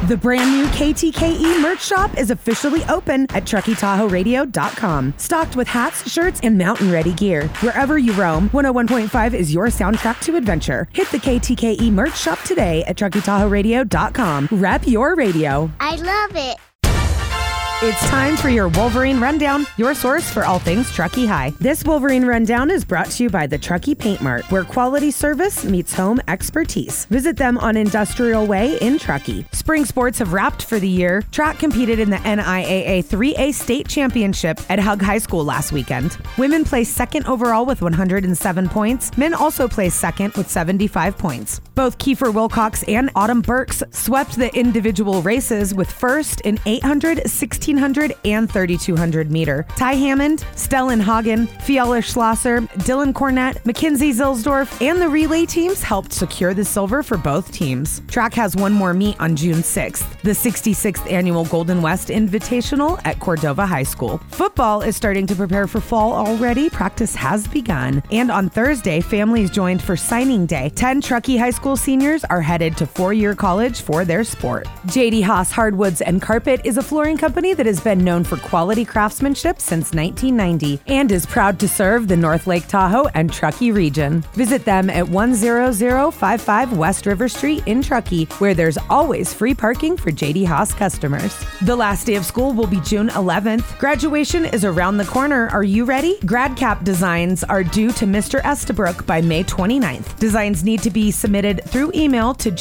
The brand new KTKE merch shop is officially open at TruckyTahoeRadio.com. Stocked with hats, shirts, and mountain-ready gear. Wherever you roam, 101.5 is your soundtrack to adventure. Hit the KTKE merch shop today at TruckyTahoeRadio.com. Rep your radio. I love it. It's time for your Wolverine Rundown, your source for all things Truckee High. This Wolverine Rundown is brought to you by the Truckee Paint Mart, where quality service meets home expertise. Visit them on Industrial Way in Truckee. Spring sports have wrapped for the year. Track competed in the NIAA 3A State Championship at Hug High School last weekend. Women placed second overall with 107 points. Men also placed second with 75 points. Both Kiefer Wilcox and Autumn Burks swept the individual races with first in 800, 1600, and 3200 meter. Ty Hammond, Stellan Hagen, Fiala Schlosser, Dylan Cornett, Mackenzie Zilsdorf, and the relay teams helped secure the silver for both teams. Track has one more meet on June 6th, the 66th annual Golden West Invitational at Cordova High School. Football is starting to prepare for fall already. Practice has begun. And on Thursday, families joined for signing day. 10 Truckee High School seniors are headed to four-year college for their sport. J.D. Haas Hardwoods and Carpet is a flooring company that has been known for quality craftsmanship since 1990 and is proud to serve the North Lake Tahoe and Truckee region. Visit them at 10055 West River Street in Truckee, where there's always free parking for J.D. Haas customers. The last day of school will be June 11th. Graduation is around the corner. Are you ready? GradCap designs are due to Mr. Estabrook by May 29th. Designs need to be submitted through email to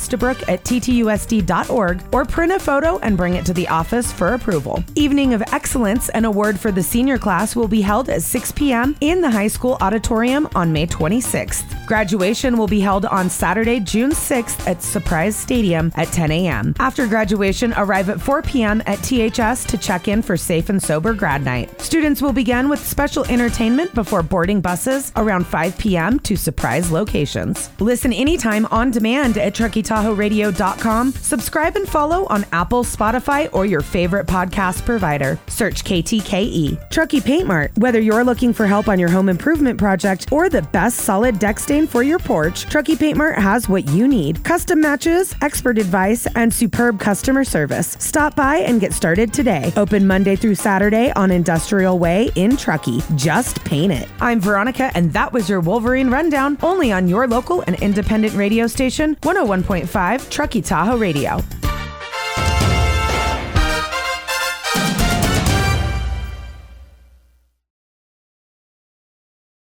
jestabrook@ttusd.org or print a photo and bring it to the office for approval. Evening of Excellence, an award for the senior class, will be held at 6 p.m. in the high school auditorium on May 26th. Graduation will be held on Saturday, June 6th at Surprise Stadium at 10 a.m. After graduation, arrive at 4 p.m. at THS to check in for Safe and Sober Grad Night. Students will begin with special entertainment before boarding buses around 5 p.m. to surprise locations. Listen anytime on demand at TruckyTahoeRadio.com. Subscribe and follow on Apple, Spotify, or your favorite podcast provider. Search KTKE. Truckee Paint Mart. Whether you're looking for help on your home improvement project or the best solid deck stain for your porch, Truckee Paint Mart has what you need. Custom matches, expert advice, and superb customer service. Stop by and get started today. Open Monday through Saturday on Industrial Way in Truckee. Just paint it. I'm Veronica, and that was your Wolverine Rundown, only on your local and independent radio station, 101.5 Truckee Tahoe Radio.